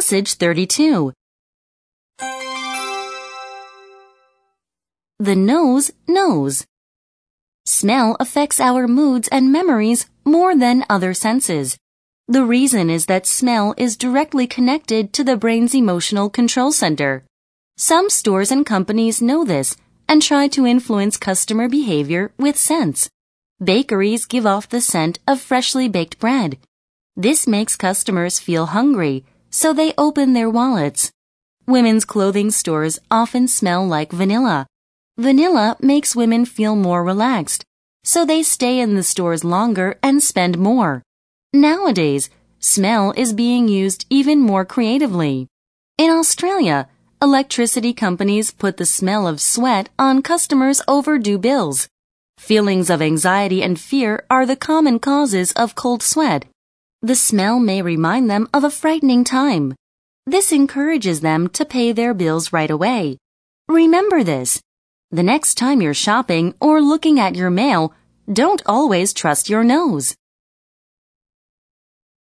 Message 32. The nose knows. Smell affects our moods and memories more than other senses. The reason is that smell is directly connected to the brain's emotional control center. Some stores and companies know this and try to influence customer behavior with scents. Bakeries give off the scent of freshly baked bread. This makes customers feel hungry, so they open their wallets. Women's clothing stores often smell like vanilla. Vanilla makes women feel more relaxed, so they stay in the stores longer and spend more. Nowadays, smell is being used even more creatively. In Australia, electricity companies put the smell of sweat on customers' overdue bills. Feelings of anxiety and fear are the common causes of cold sweat. The smell may remind them of a frightening time. This encourages them to pay their bills right away. Remember this. The next time you're shopping or looking at your mail, don't always trust your nose.